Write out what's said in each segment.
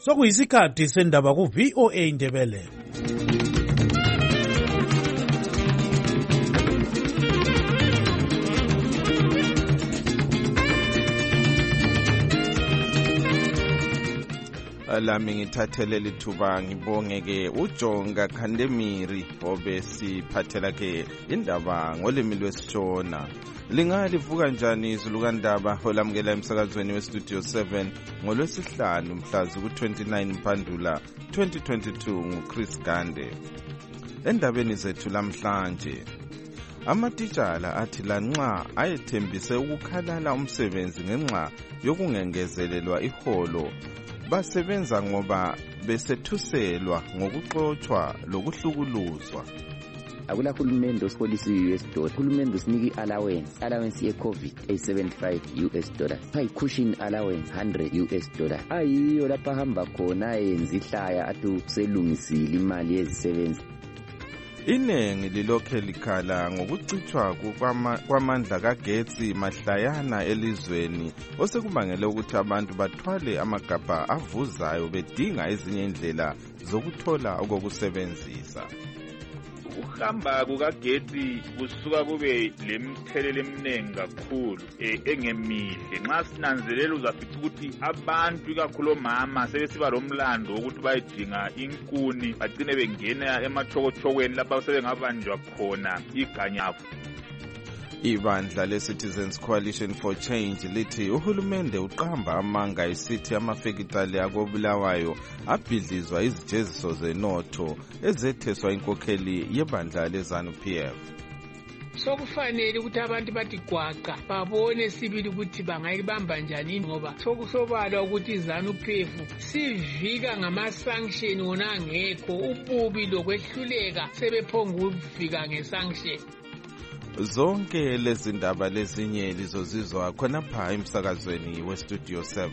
Sokuyisikhathi sendaba ku VOA Indebele. Lami ngithathele lithuba ngibongeke uJonga Khandemiri obesiphathela ke indaba ngolimi lwesishona. Lingalivuka njani izulu kandaba olamukela emsakazweni westudio 7 ngolwesihlanu mhla ku-29 Mpandula 2022 nguChris Gande. Endabeni zethu lamhlanje, amatitshala athi lanxa ayethembise ukukhalala umsebenzi ngenxa yokungengezelelwa iholo, basebenza ngoba besethuselwa ngokuxotshwa lokuhlukuluzwa. Akula hulumende osipolisi $US. Hulumende usiniki allowance ye COVID $75. Pay cushion allowance $100. Ayiyo lapha hamba khona yenza ihlaya athu selungisile imali yezisebenzi. Inengi lilokhe likhala ngokucithwa kwamandla kagetsi mahlayana elizweni osekubangele ukuthi abantu bathwale amagabha avuzayo bedinga ezinye indlela zokuthola okokusebenzisa. Ukuhamba kukagetsi kusuka kube lemthelelo eminingi kakhulu engemihle. Nxa sinanzelela uzafica ukuthi abantu ikakhulu omama sebesiba lomlando ukuthi bayidinga inkuni bagcine bengena emathokotshokweni lapha sebengabanjwa khona iganyavu. Ibandla le-Citizens Coalition for Change lithi uhulumende uqamba amanga isithi amafekitali akobulawayo abhidlizwa izijeziso zenotho ezetheswa inkokheli yebandla le-ZANU-PF. Sokufanele ukuthi abantu bathi gwaqa babone sibili ukuthi bangayibamba njani ngoba sokusobala ukuthi ZANU-PF sivika ngama-sanction wona angekho ububi lokwehluleka sebephonga ukuvika nge-sanction. Zonke lezi ndaba lezinye lizozizwa khonapha emsakazweni westudio 7.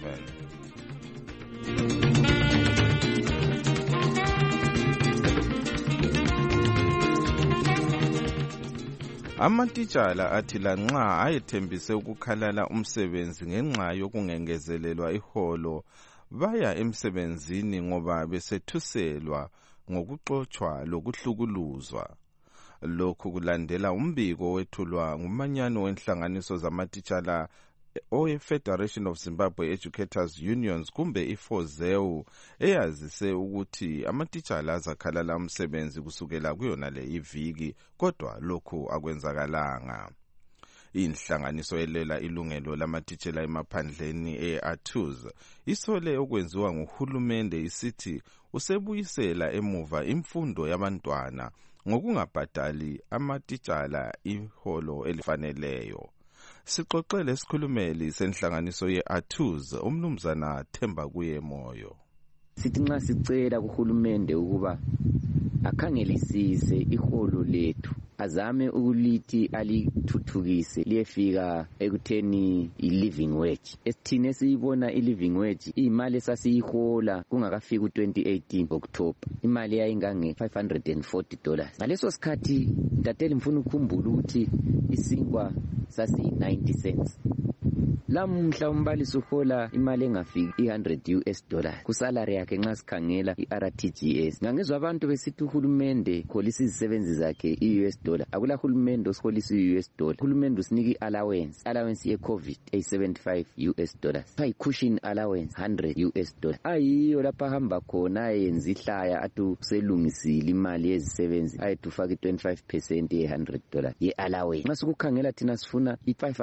Amatitshala athi lanxa ayethembise ukukhalala umsebenzi ngenxa yokungengezelelwa iholo, baya emsebenzini ngoba besethuselwa ngokuxotshwa lokuhlukuluzwa. Lokhu kulandela umbiko wethulwa ngumanyano wenhlanganiso zamatitshala owe-Federation of Zimbabwe Educators Unions kumbe iFOZEU eyazise ukuthi amatitshala azakhalala umsebenzi kusukela kuyona le iviki, kodwa lokhu akwenzakalanga. Inhlanganiso elela ilungelo lamatitshala emaphandleni e-ATUZ isole okwenziwa nguhulumende isithi usebuyisela emuva imfundo yabantwana ngokungabhadali amatitshala iholo elifaneleyo. Sixoxele isikhulumeli senhlanganiso ye-ATUZ umnumzana Themba kuye moyo. Sithi nxa sicela kuhulumende ukuba akhangelisise iholo lethu, azame ukulithi alithuthukise liyefika ekutheni i-living wage. Esithine siyibona i-living wage imali esasiyihola kungakafika u-2018 October, imali yayingange $540. Ngaleso sikhathi ntateli mfuna ukukhumbula ukuthi isinkwa sasi-90 cents. Lamhla umbalisi uhola imali engafiki $100 kusalary yakhe nxa sikhangela i-RTGS. Ngangizwa abantu besithi uhulumende kholisa izisebenzi zakhe $US. Akula hulumende osiholisa $US. Hulumende usiniki allowance ye COVID $75. Pay cushion allowance $100. Ayiyo lapha hamba khona yenza ihlaya athu selungisile imali yezisebenzi ayethufaka i-25% ye $100 ye allowance. Nxa sikukhangela thina sifuna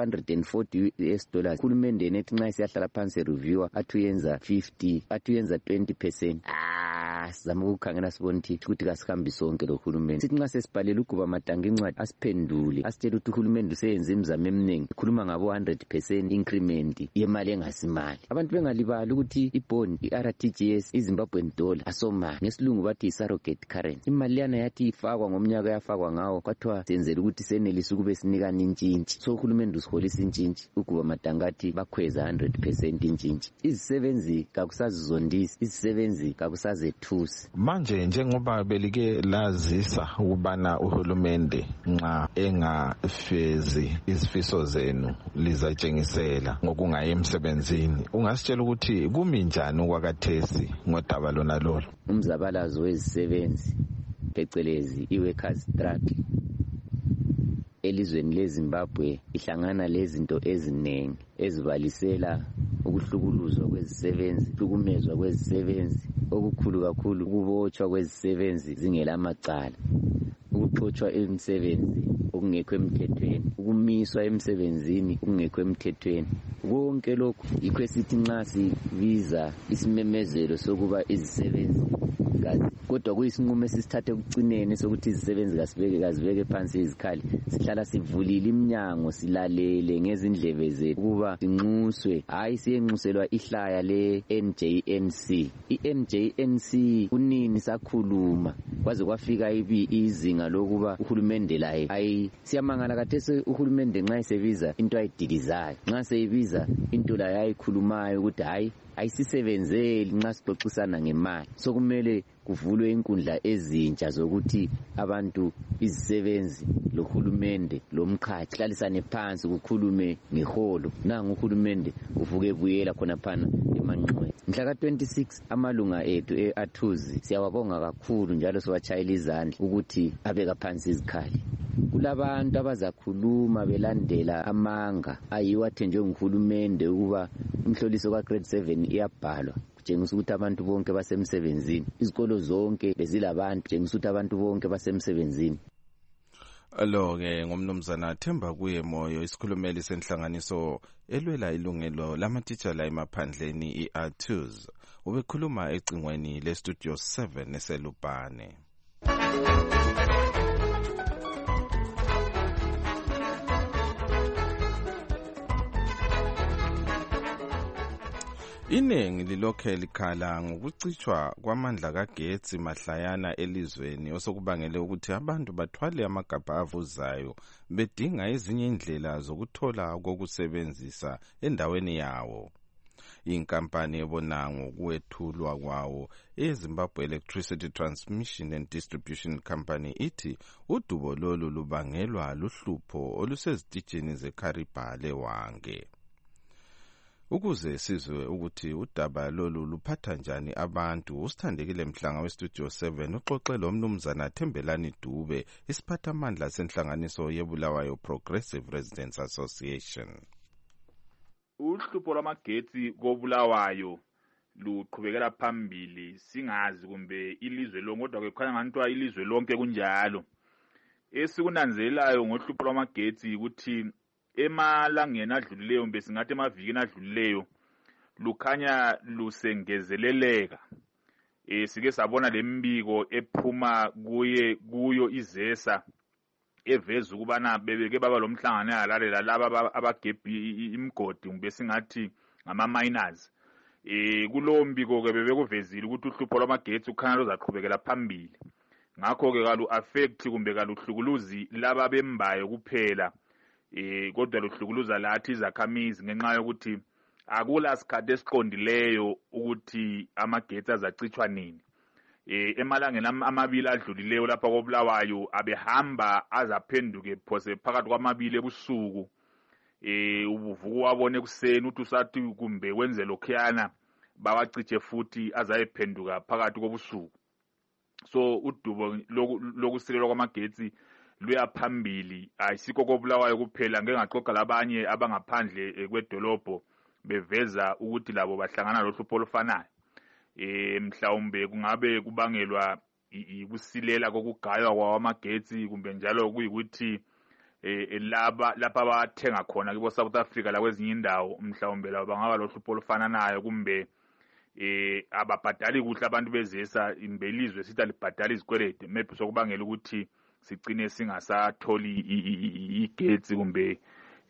$540. Hulumende nethi nxa siyahlala phansi reviewer athu yenza 50, athu yenza 20%. Sizama ukukhangela sibona ukuthi kasihambi sonke lo hulumende. Sithi nxa sesibhalela ukuba matanga incwadi asiphendule asitshela ukuthi uhulumende useyenza imizamo eminingi, ikhuluma ngabo 100% increment yemali engasimali. Abantu bengalibali ukuthi ibond i-RTGS iZimbabwean dollar asomali, ngesilungu bathi i-surrogate currency. Imali yana yathi ifakwa ngomnyaka yafakwa ngawo kwathiwa senzele ukuthi senelise ukube sinikana intshintshi. So uhulumende usiholisa intshintshi ukuba matangathi bakhweza 100% intshintshi. Izisebenzi kakusazizondisi, izisebenzi kakusazethu. nethusi. Manje njengoba belike lazisa ukubana uhulumende nxa engafezi izifiso zenu lizatshengisela ngokungayi emsebenzini, ungasitshela ukuthi kumi njani okwakathesi ngodaba lona lolo? Umzabalazo wezisebenzi phecelezi i-workers strike elizweni leZimbabwe ihlangana lezinto eziningi ezibalisela ukuhlukuluzwa kwezisebenzi, ukuhlukumezwa kwezisebenzi, okukhulu kakhulu ukubotshwa kwezisebenzi zingelamacala, ukuxotshwa emsebenzi okungekho emthethweni, ukumiswa emsebenzini okungekho emthethweni. Konke lokhu yikho esithi nxa sibiza isimemezelo sokuba izisebenzi kodwa kuyisinqumo esisithathe ekucineni sokuthi izisebenzi kazibeke phansi izikhali, sihlala sivulile iminyango silalele ngezindlebe zethu ukuba sinxuswe, hayi siyenxuselwa ihlaya le-NJNC. I-NJNC kunini sakhuluma kwaze kwafika izinga lokuba uhulumende laye siyamangala kathesi uhulumende nxa esebiza into ayidilizayo, nxa seyibiza into layo ayikhulumayo ukuthi hayi ayisisebenzeli nxa sixoxisana ngemali. Sokumele kuvulwe inkundla ezintsha zokuthi abantu, izisebenzi lohulumende lomkhathi hlalisane phansi kukhulume ngeholo. Nangu uhulumende uvuke buyela khona phana emanqweni. Mhla ka-26 amalunga ethu e-Athuzi siyawabonga kakhulu njalo siwatshayela izandla ukuthi abeka phansi izikhali. Kulabantu abazakhuluma belandela amanga ayiwo athenjwe nguhulumende ukuba umhloliso ka-grade 7 iyabhalwa kutshengisa ukuthi abantu bonke basemsebenzini, izikolo zonke bezilabantu kutshengisa ukuthi abantu bonke basemsebenzini. Lo-ke ngumnumzana Themba kuye Moyo, isikhulumeli senhlanganiso elwela ilungelo lamatitshala emaphandleni i-Athuzi, ubekhuluma ecingweni le-Studio 7 eselubhane. Iningi lilokhe likhala ngokucitshwa kwamandla kagetsi mahlayana elizweni osokubangele ukuthi abantu bathwale amagabha avuzayo bedinga ezinye indlela zokuthola kokusebenzisa endaweni yawo. Inkampani ebona ngokwethulwa kwawo eZimbabwe Electricity Transmission and Distribution Company ithi udubo lolu lubangelwa luhlupho olusezitishini zeKhariba leWange. Ukuze sizwe ukuthi udaba lolu luphatha njani abantu, usithandekile Mhlanga weStudio 7 uxoxe lo mnumzana Thembelani Dube, isiphathamandla senhlanganiso yeBulawayo Progressive Residents Association. Uhlupho lwamagetsi koBulawayo luqhubekela phambili, singazi kumbe ilizwe lonke, kodwa kukhanya ngantwa ilizwe lonke kunjalo. Esikunanzelelayo ngohlupho lwamagetsi ukuthi emalangeni adlulileyo mbe singathi emavikini adlulileyo lukhanya lusengezeleleka. Sike sabona lembiko ephuma kuyo izesa eveza ukubana bebeke baba lomhlangano yalalela laba abagebhi imgodi mbe singathi ngama-miners. Kulowo mbiko ke bebekuvezile ukuthi uhlupho lwamagetsi ukhanya luzaqhubekela phambili. Ngakho-ke kalu-affect kumbe kaluhlukuluzi laba bembayo kuphela, kodwa luhlukuluza lathi izakhamizi ngenxa yokuthi akula sikhathi esiqondileyo ukuthi amagetsi azacitshwa nini. Emalangeni amabili adlulileyo lapha koBulawayo abehamba azaphenduke phose phakathi kwamabili ebusuku. Ubuvuku wabone kuseni uthi usathi kumbe wenze lokhuyana bawacitshe futhi azayephenduka phakathi kobusuku. So udubo lokusikelwa kwamagetsi luyaphambili, ayisikho koBulawayo kuphela, ngeke ngaxoxa labanye abangaphandle kwedolobho beveza ukuthi labo bahlangana lohlupho olufanayo. Mhlawumbe kungabe kubangelwa ukusilela kokugaywa kwamagetsi kumbe njalo kuyikuthi lapha bathenga khona kibo South Africa la kwezinye indawo mhlawumbe labo bangaba lohlupho olufananayo, kumbe ababhadali kuhle abantu bezesa imbelizwe sithi alibhadala izikweleti, maybe sokubangela ukuthi sigcine singasatholi igetsi kumbe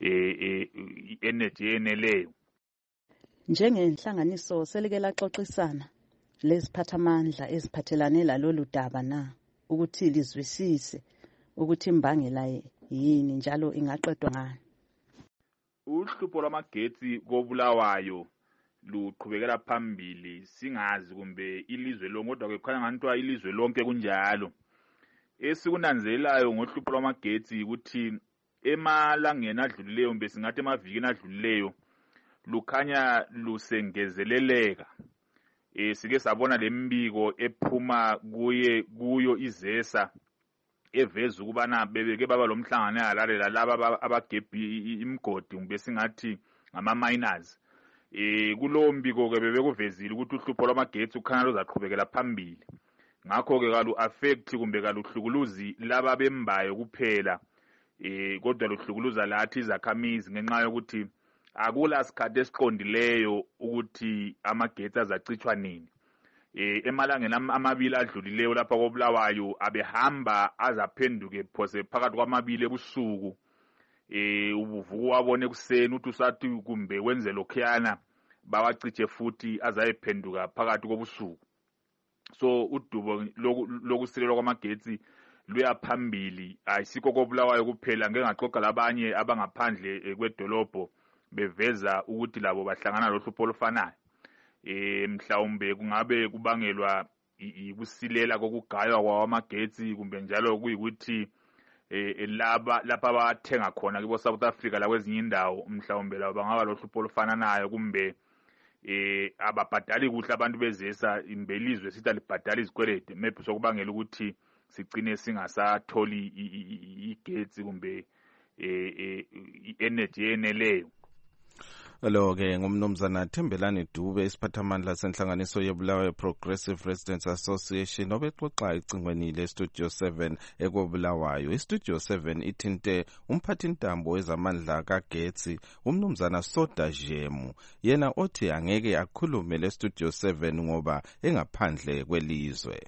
i-energy eneleyo. Njengenhlanganiso selike laxoxisana leziphathamandla eziphathelane lalolu daba na ukuthi lizwisise ukuthi imbangela yini njalo ingaqedwa ngani? Uhlupho lwamagetsi koBulawayo luqhubekela phambili singazi kumbe ilizwe lonke kodwa kukhanya ngantwa ilizwe lonke kunjalo. Esikunanzelelayo ngohlupho lwamagetsi ukuthi emalangeni adlulileyo kumbe singathi emavikini adlulileyo lukhanya lusengezeleleka. Sike sabona lembiko ephuma kuyo izesa eveza ukubana bebeke baba lomhlangano eHarare laba abagebhi imgodi kumbe singathi ngama-miners. Kulowo mbiko ke bebekuvezile ukuthi uhlupho lwamagetsi ukhanya luzaqhubekela phambili. Ngakho-ke kalu-affect kumbe kaluhlukuluzi laba bembayo kuphela, kodwa luhlukuluza lathi izakhamizi ngenxa yokuthi akula sikhathi esiqondileyo ukuthi amagetsi azacitshwa nini. Emalangeni amabili adlulileyo lapha koBulawayo abehamba azaphenduke phose phakathi kwamabili ebusuku. Ubuvuku wabona ekuseni uthi usathi kumbe wenze lokhuyana bawacitshe futhi azayephenduka phakathi kobusuku. So udubo lokusilelwa kwamagetsi luyaphambili, ayisikho koBulawayo kuphela, ngeke ngaxoxa labanye abangaphandle kwedolobho beveza ukuthi labo bahlangana lohlupho olufanayo. Mhlawumbe kungabe kubangelwa ukusilela kokugaywa kwamagetsi kumbe njalo kuyikuthi lapha abathenga khona kibo South Africa lakwezinye indawo mhlawumbe labo bangaba lohlupho olufananayo kumbe ababhadali kuhle abantu bezesa imbelizwe sithi alibhadala izikwelede, maybe sokubangela ukuthi sigcine singasatholi igetsi kumbe i-energy eneleyo. Lo-ke ngumnumzana Thembelani Dube, isiphathamandla senhlanganiso yeBulawayo Progressive Residents Association, obexoxa ecingweni leStudio 7 ekoBulawayo. iStudio 7 ithinte umphathintambo wezamandla kagetsi umnumzana Soda Jemu, yena othi angeke akhulume leStudio 7 ngoba engaphandle kwelizwe.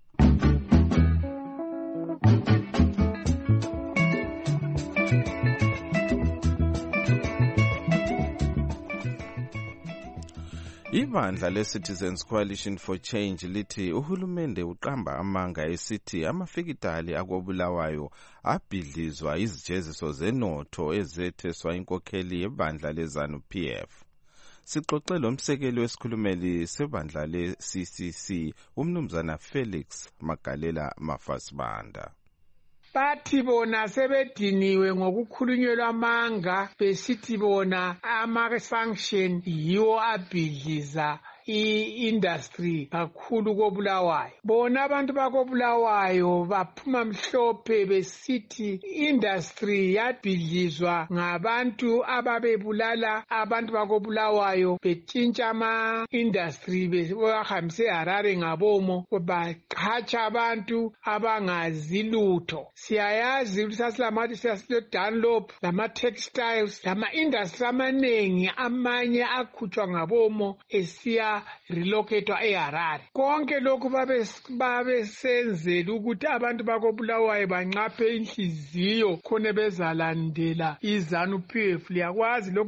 Ibandla le-Citizens Coalition for Change lithi uhulumende uqamba amanga esithi amafikitali akoBulawayo abhidlizwa izijeziso zenotho ezetheswa inkokheli yebandla leZANU-PF. Sixoxe lomsekeli wesikhulumeli sebandla le-CCC umnumzana Felix Magalela Mafasibanda. Bathi bona sebediniwe ngokukhulunyelwa amanga besithi bona ama-sanction yiwo abhidliza i-industry kakhulu koBulawayo. Bona abantu bakoBulawayo baphuma mhlophe besithi industry yabhidlizwa ngabantu ababebulala abantu bakoBulawayo betshintsha ama-industry behambise eHarare ngabomo baqhatsha abantu abangazi lutho. Siyayazi ukuthi sasilamathi siyasilo-Dunlop lama-textiles lama-industry amaningi amanye akhutshwa ngabomo esiya relocatwa eHarare. Konke lokhu babesenzela ukuthi abantu bakoBulawayo banqaphe inhliziyo khona bezalandela iZANU-PF. Liyakwazi lokhu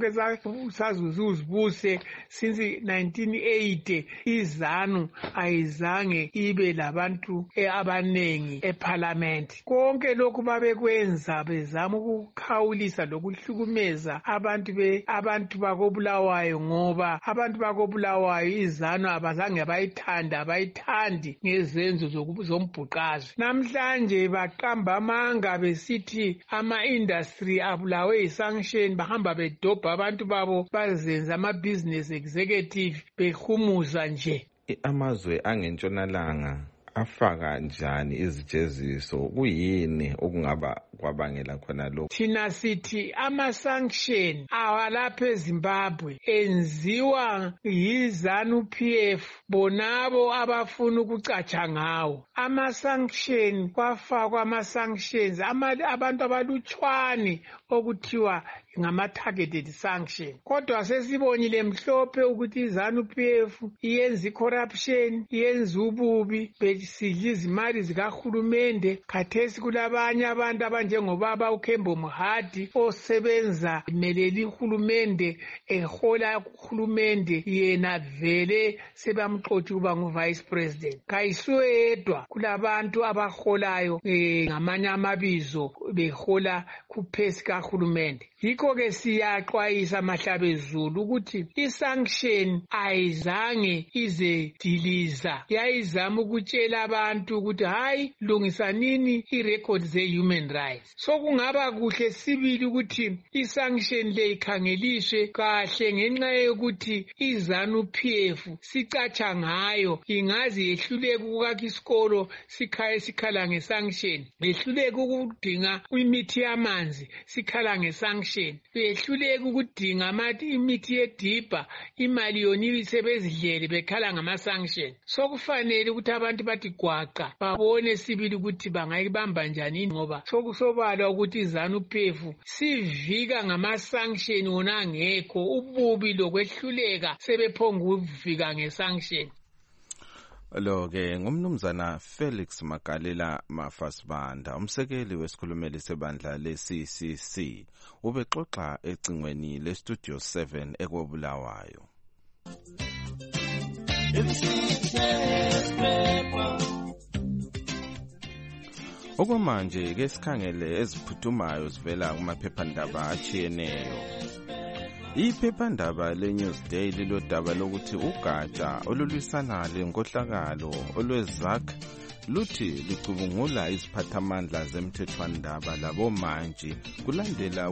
esazuzibuse since 1980 iZANU ayizange ibe labantu abanengi eParliament. Konke lokhu babekwenza bezama ukukhawulisa lokuhlukumeza abantu bakoBulawayo ngoba abantu bakoBulawayo iZANU abazange bayithandi ngezenzo zombhuqazwe. Namhlanje baqamba amanga besithi ama-industry abulawe i-sanction, bahamba bedobha abantu babo bazenza ama-business executive behumuza nje. Amazwe angentshonalanga afaka njani izijeziso, kuyini okungaba kwabangela khona lokho? Thina sithi ama-sanction awalapha eZimbabwe enziwa yiZANU-PF, bonabo abafuna ukucatsha ngawo. Ama-sanction kwafakwa ama-sanctions abantu abalutshwane okuthiwa ngama-targeted sanction. Kodwa sesibonile mhlophe ukuthi iZANU-PF iyenza i-corruption, iyenza ububi, besidla izimali zikahulumende. Khathesi kulabanye abantu abanjengobaba uKhembo Muhadi osebenza imeleli ihulumende, ehola uhulumende, yena vele sebamxotsha ukuba ngu-vice president. Kayisuwe yedwa, kulabantu abaholayo ngamanye amabizo behola kuphesi kahulumende. Yikho ngakho-ke siyaxwayisa Mahlabezulu ukuthi i-sanction ayizange izediliza, yayizama ukutshela abantu ukuthi hayi lungisanini i-record ze-human rights. So kungaba kuhle sibili ukuthi i-sanction le ikhangeliswe kahle ngenxa yokuthi iZANU-PF sicatsha ngayo ingazi yehluleka ukukakha isikolo sikhala nge-sanction, yehluleka ukudinga imithi yamanzi sikhala nge-sanction, yehluleka ukudinga imithi yedibha imali yona ibisebezidlele bekhala ngama-sanction. So kufanele ukuthi abantu bathi gwaqa babone sibili ukuthi bangayibamba njani ngoba sokusobala ukuthi iZANU-PF sivika ngama-sanction wona angekho, ububi lokwehluleka sebephonga ukuvika nge-sanction. Lo-ke ngumnumzana Felix Magalela Mafasibanda, umsekeli wesikhulumeli sebandla le-CCC, ubexoxa ecingweni le-Studio 7 ekobulawayo. Okwamanje ke sikhangele eziphuthumayo zivela kumaphephandaba achiyeneyo. Iphephandaba le-Newsday lilodaba lokuthi ugatsha olulwisana lenkohlakalo olwezakh luthi licubungula iziphathamandla zemthethwandaba labomantshi kulandela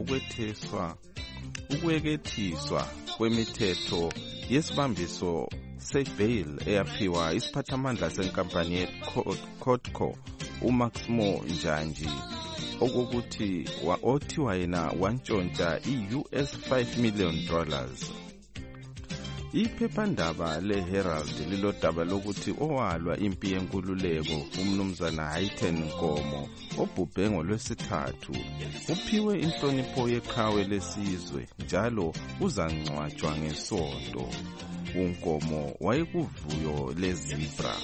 ukwekethiswa kwemithetho yesibambiso se-bail eyaphiwa isiphathamandla senkampani ye-Codco uMaximo Njanji okokuthi othiwa yena wantshontsha i-US $5 million. Iphephandaba le-Herald lilodaba lokuthi owalwa impi yenkululeko umnumzana Hayten Nkomo obhubhe ngoLwesithathu uphiwe inhlonipho yeqhawe lesizwe njalo uzangcwatshwa ngeSonto. uNkomo wayekuvuyo lezibra.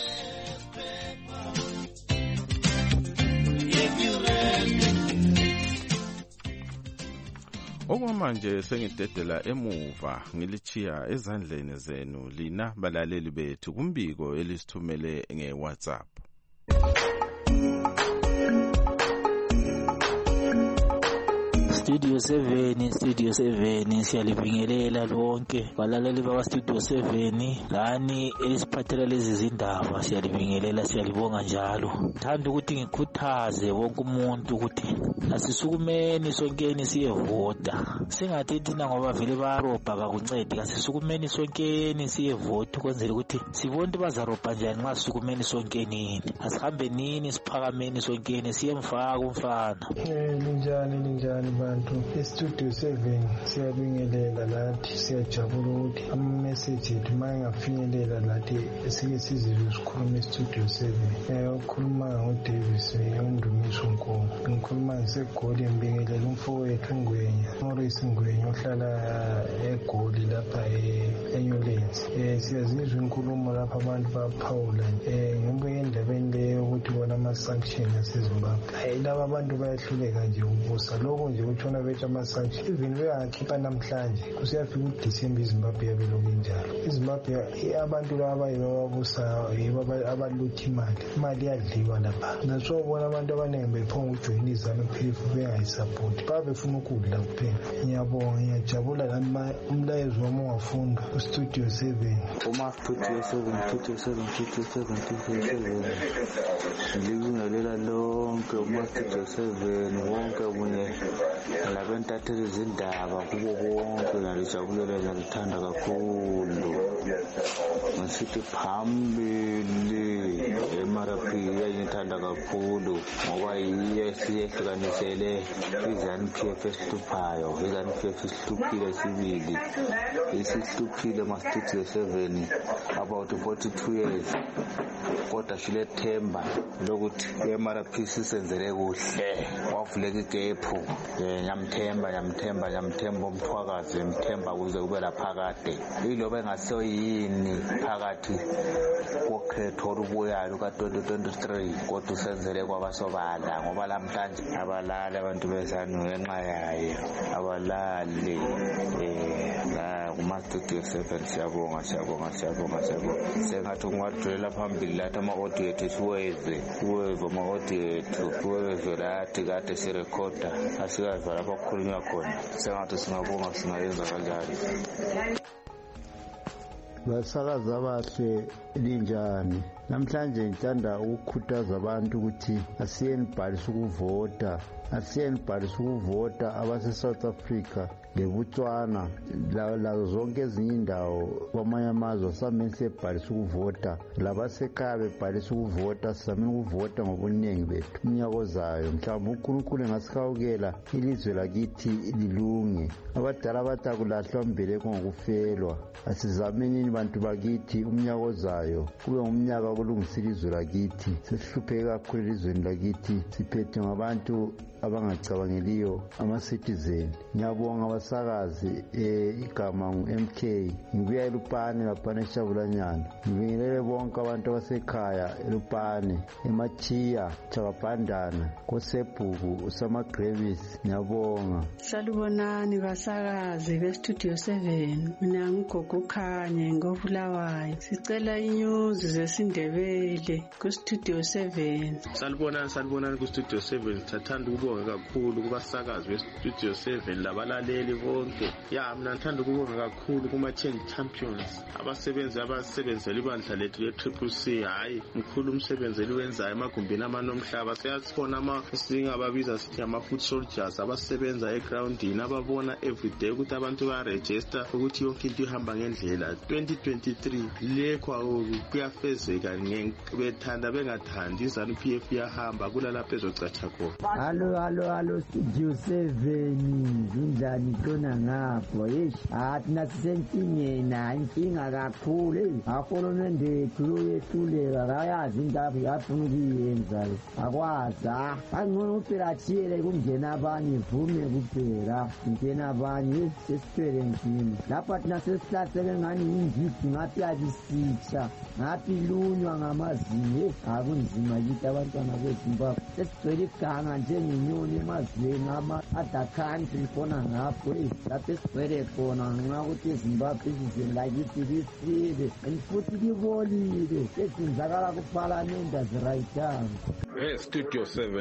Okwamanje sengidedela emuva ngilichiya ezandleni zenu lina balaleli bethu kumbiko elisithumele ngeWhatsApp. Studio 7 siyalibingelela lonke balaleli bakwa Studio 7 lani esiphathela lezi zindaba siyalibingelela siyalibonga njalo. Thanda ukuthi ngikhuthaze wonke umuntu ukuthi asisukumeni sonkeni siyevota, singathi thina ngoba vele barobha bakuncede, asisukumeni sonkeni siyevota ukwenzela ukuthi sibone ukuthi bazarobha njani nxa sisukumeni sonkenini, asihambe nini siphakameni sonkeni siyemfaka umfana. Linjani bantu eStudio 7 siyabingelela lathi siyajabula ukuthi ama-message ethu mayengafinyelela lathi sike sizizwe sikhuluma eStudio 7. Ukhuluma ngoDavis uNdumiso Nkomo, ngikhuluma ngisegoli ngibingelela umfowethu uNgwenya Morris Ngwenya ohlala eGoli lapha eNewlands. Siyazizwa inkulumo lapha abantu baphawula ngibuye endabeni leyo ukuthi bona ama-sanction aseZimbabwe laba abantu bayahluleka nje ukubusa lokho nje utshona bethu ama-sanction even beyangakhipha namhlanje kusiyafika uDisemba iZimbabwe yabeloku injalo. iZimbabwe abantu laba bababusa abaluthi imali yadliwa lapha naso ubona abantu abaningi bephonga ujoyina iZANU-PF bengayisapoti babefuna ukudla kuphela. Ngiyabonga ngiyajabula nami umlayezo wami ungafunda uStudio 7 ngibingelela lonke umaStudio 7 wonke munye labentatheli izindaba kubo bonke ngalijabulela ngilithanda kakhulu. Ngisithi phambili eMRP ngiyithanda kakhulu ngoba yiyo siyehlukanisele iZANU-PF esihluphayo. iZANU-PF isihluphile sibili, isihluphile maStudio 7 about 42 years kodwa silethemba lokuthi iMRP sisenzele kuhle wavuleka igephu. Nyamthemba umthwakazi ngimthemba kuze kube laphakade iloba engasoyini phakathi kokhetho olubuyayo ka-2023 kodwa usenzele kwabasobala ngoba lamhlanje abalali abantu beZANU ngenxa yayo abalali kuma Studio 7 siyabonga. Sengathi kungadlulela phambili lathi ama-audio ethu siwezwe ama-audio ethu siwezwe lathi kade sirekhoda asikazi lapho kukhulunywa khona. Sengathi singabonga singayenza kanjani. Basakazi abahle linjani? Namhlanje ngithanda ukukhuthaza abantu ukuthi asiyebhalise ukuvota abase-South Africa leBotswana lazo zonke ezinye indawo kwamanye amazwe asamele siyebhalise ukuvota. Labasekhaya bebhalise ukuvota, sizamele ukuvota ngobuningi bethu umnyaka ozayo. Mhlawumbe uNkulunkulu engasihawukela ilizwe lakithi lilunge. Abadala bathi akulahlwa mbeleko ngokufelwa. Asizamenini bantu bakithi umnyaka ozayo kube ngumnyaka wokulungisa ilizwe lakithi. Sesihlupheke kakhulu elizweni lakithi, siphethwe ngabantu abangacabangeliyo, ama-citizen. Ngiyabonga abasakazi, igama ngu-MK, ngibuya eLupane laphana eShabulanyana. Ngibingelele bonke abantu abasekhaya eLupane, eMachiya, Chabapandana, koSebhuku, uSamagrevis. Ngiyabonga. Salubonani basakazi beStudio 7. Mina nguGogo Khanye ngoBulawayo. Sicela inyuzi zesiNdebele kuStudio 7. Salubonani kuStudio 7. Sithanda ukubonga kakhulu kubasakazi beStudio 7 labalaleli bonke. Mina ngithanda ukubonga kakhulu kuma-Change Champions, abasebenzela ibandla lethu le-CCC. Hayi mkhulu umsebenzi eliwenzayo emagumbini amanomhlaba. Siyasibona singababiza sithi ama-foot soldiers abasebenza egroundini, ababona everyday ukuthi abantu ba-register ukuthi yonke into ihamba ngendlela. 2023 lekho kuyafezeka bethanda bengathandi iZANU-PF iyahamba kulalapho ezocatsha khona. Halo Studio 7, zinjani khona ngapho? Thina sisenkingeni, inkinga kakhulu. Ahulumende ethu uyehluleka, akayazi into afuna ukuyenza. Akwazi. Angcono uphelathiyele kungena abanye, vume kuphela kungena abanye sesithwele nzima. Lapha thina sesihlaselwe ngani yinjiji, ngathi yabisitsha, ngathi ilunywa ngamazinyo. Akunzima kithi abantwana beZimbabwe. Sesigcwele iganga njengenyoni emazweni ama-other country khona ngapho. Lapho esigcwele khona nxa ukuthi eZimbabwe izizweni lakithi lisile and futhi libolile. Sesenzakala kuPhalamende azirayithanga. Studio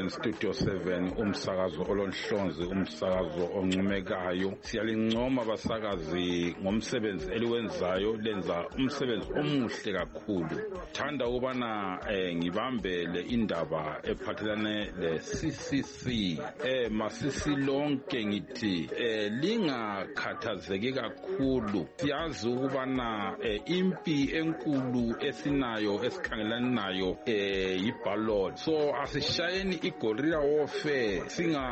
7 umsakazo olonhlonzi, umsakazo oncomekayo. Siyalincoma abasakazi ngomsebenzi eliwenzayo, lenza umsebenzi omuhle kakhulu. Thanda ukubana ngibambele indaba ephathelane le-CCC. Masisi lonke ngithi lingakhathazeki kakhulu. Siyazi ukubana impi enkulu esinayo esikhangelana nayo yi-ballot. So asishayeni igorilla warfare,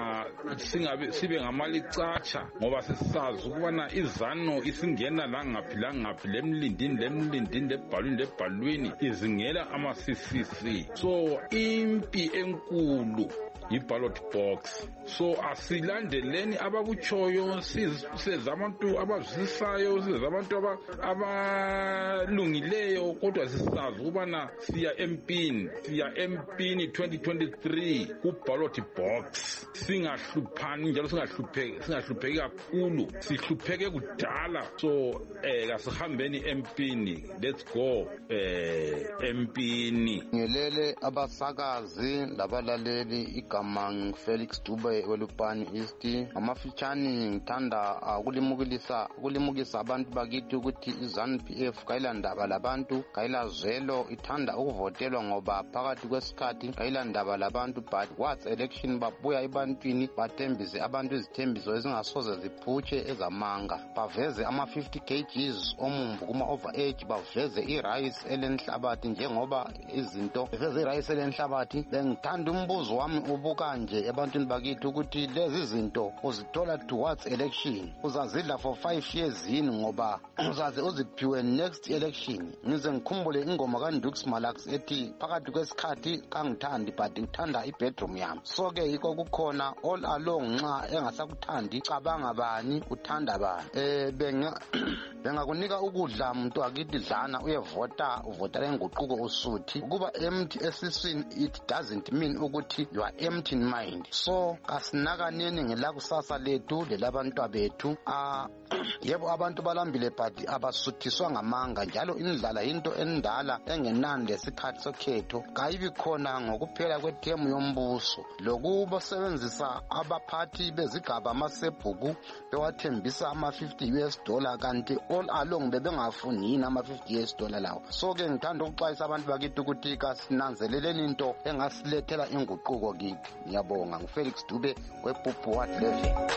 sibe ngamalicatsha, ngoba sisazi ukubana iZANU isingena langaphi lemlindini lebhalwini izingela ama-CCC. So impi enkulu yi-ballot box. So asilandeleni abakutshoyo, size abantu abazisisayo, size abantu abalungileyo, kodwa sisazi ukubana siya empini 2023 ku-ballot box. Singahluphani njalo singahlupheki kakhulu, sihlupheke kudala. So kasihambeni empini, let's go empini. Ngelele abasakazi labalaleli, igama Felix Dube weLupane East. Amafitshane ngithanda ukulimukisa abantu bakithi ukuthi iZANU-PF kayilandaba labantu, kayilazwelo, ithanda ukuvotelwa ngoba phakathi kwesikhathi kayilandaba labantu, but what's election babuya ebantwini bathembise abantu izithembiso ezingasoze ziphutshe ezamanga, baveze ama-50 kgs omumbu kuma-overage, baveze irice elenhlabathi njengoba izinto beveze irice elenhlabathi. Bengithanda umbuzo wami ubukanje ebantwini bakithi ukuthi lezi zinto uzithola towards election, uzazidla for 5 years yini, ngoba uzaze uziphiwe next election. Ngize ngikhumbule ingoma kaNdux Malax ethi phakathi kwesikhathi kangithandi but ngithanda ibedroom yami. So ke yikho kukhona all along, nxa engasakuthandi cabanga bani uthanda bani. Bengakunika ukudla muntu akithi dlana uyevota, uvotela inguquko usuthi. Ukuba empty esiswini it doesn't mean ukuthi you are empty in mind. So kasinakaneni ngelakusasa lethu lelabantwa bethu. Yebo abantu balambile but abasuthiswa ngamanga njalo indlala into endala engenani lesikhathi sokhetho kayibi khona ngokuphela kwethemu yombuso lokubasebenzisa abaphathi bezigaba amasebhuku bewathembisa ama$50 kanti all along bebengafuni yini ama$50 lawo. So ke ngithanda ukuxwayisa abantu bakithi ukuthi kasinanzeleleni into engasilethela inguquko kithi. Ngiyabonga nguFelix Dube wePupu Ward 11.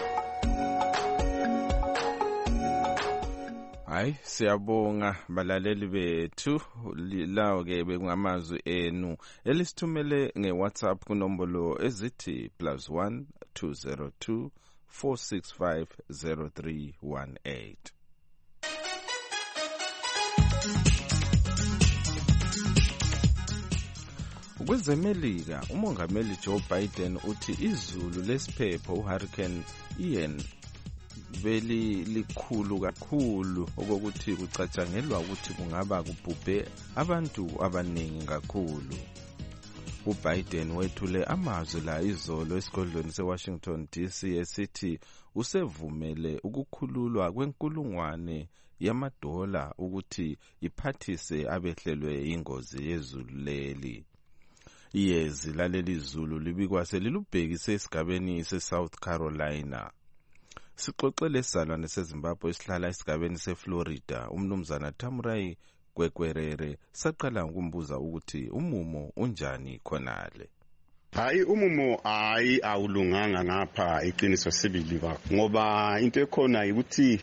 Hayi siyabonga balaleli bethu lawo ke bekungamazwi enu elisithumele ngeWhatsApp kunombolo ezithi +1 202 465 0318. Kwezemelika umongameli Joe Biden uthi izulu lesiphepho uHurricane Ian likhulu kakhulu okokuthi kucatshangelwa ukuthi kungaba kubhubhe abantu abaningi kakhulu. uBiden wethule amazwi la izolo esigodlweni seWashington DC esithi usevumele ukukhululwa kwenkulungwane yamadola ukuthi iphathise abehlelwe ingozi yezulu leli. Iyezi laleli zulu libikwa selilubhekise esigabeni seSouth Carolina. Sixoxele isalwane seZimbabwe esihlala esigabeni seFlorida umnumzana Thamrai Gwegwerere saqala ukumbuza ukuthi umumo unjani khonale. Hayi umumo awulunganga ngapha iqiniso sibili ngoba into ekhona ukuthi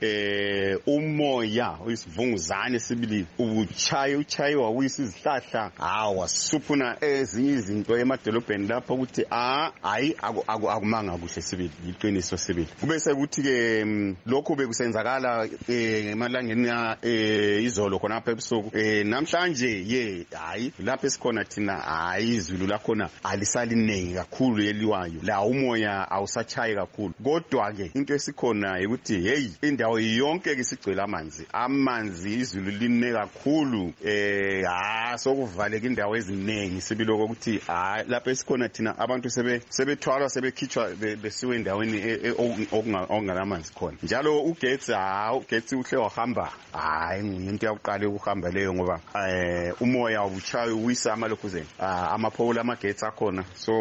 umoya uyisivunguzane sibili uchayiwa uyisizihlahla wasuphuna ezinye izinto emadolobheni lapho ukuthi akumanga kuhle sibili iqiniso sibili. Kube sekuthi ke lokho bekusenzakala emalangeni izolo khona lapha ebusuku namhlanje hayi lapho esikhona thina izulu lakhona alisali nengi kakhulu eliwayo la umoya awusachayi kakhulu kodwa ke into esikhona ukuthi indawo yonke ke sigcwele amanzi izulu line kakhulu sokuvaleka indawo eziningi sibiloko ukuthi lapho esikhona thina abantu sebethwalwa sebekhitshwa besiwe endaweni okungalamanzi khona njalo ugetsi uhle wahamba into yakuqala ukuhamba leyo ngoba umoya ubuchayi uwisa amalokhuzeni amaphowula amagetsi akhona so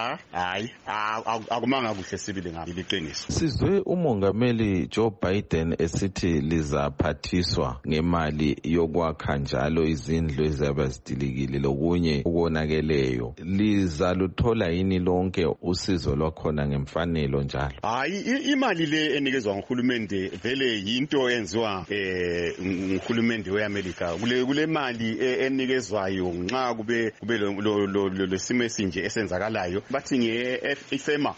akumanga kuhle sibili ngaliqiniso. Sizwe umongameli Joe Biden esithi lizaphathiswa ngemali yokwakha njalo izindlu ezabazidilikile lokunye ukonakeleyo. Lizaluthola yini lonke usizo lwakhona ngemfanelo njalo? Imali le enikezwa nguhulumende vele yinto enziwa nguhulumende weAmerica. Kule mali enikezwayo nxa kube lo simo esinje esenzakalayo bathi ngeFEMA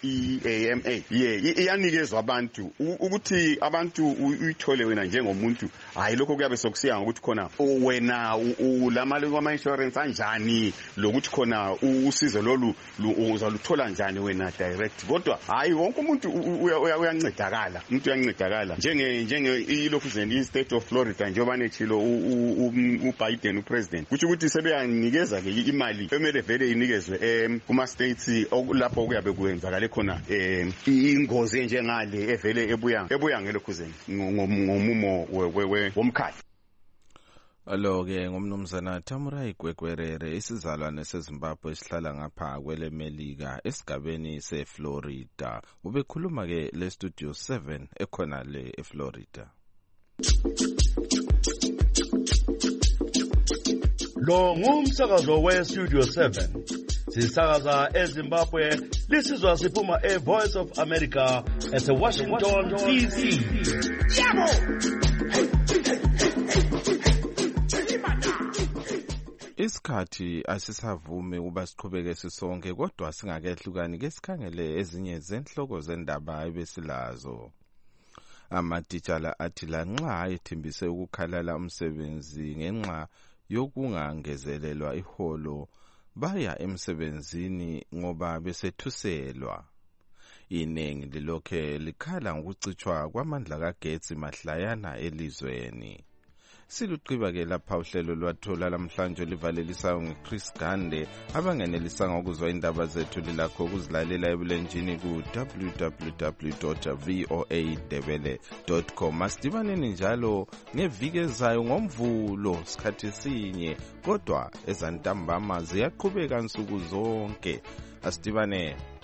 iyanikezwa abantu ukuthi abantu uyithole wena njengomuntu lokho kuyabe sokusiya ngokuthi khona wena ulamali kwama insurance anjani lokuthi khona usizo lolu uzaluthola njani wena direct kodwa wonke umuntu uyancedakala njenge ilokhuzeni state of Florida njengoba nechilo uBiden upresident kuthi ukuthi sebeyanikeza ke imali emele vele inikezwe kuma states lapho kuyabe kwenzakale khona ingozi njengale evele ebuya ngelokhuzeni ngomumo womkhaya. Alo ke ngomnumzana Thamrai Gwegwerere isizalwane seZimbabwe esihlala ngapha kwelemelika esigabeni seFlorida ubekhuluma ke le studio 7 ekhona le eFlorida. Lo ngumsakazo we-Studio 7 sisakaza eZimbabwe lisizwa siphuma eVoice of America eseWashington DC. Isikhathi asisavumi uba siqhubeke sisonke kodwa singakehlukani ke sikhangele ezinye zenhloko zendaba ebesilazo. Amatitshala athi lanxa ethembise ukukhalala umsebenzi ngenxa yokungangezelelwa iholo baya emsebenzini ngoba besethuselwa. Inengi lilokhe likhala ngokucitshwa kwamandla kagetsi mahlayana elizweni. siluqiba-ke lapha uhlelo lwathola lamhlanje livalelisayo ngeChris Gande. Abangenelisanga ukuzwa indaba zethu lilakho ukuzilalela ebulenjini ku-www.voandebele.com. Asidibaneni njalo ngeviki ezayo ngoMvulo sikhathi sinye, kodwa ezantambama ziyaqhubeka nsuku zonke. Asidibaneni.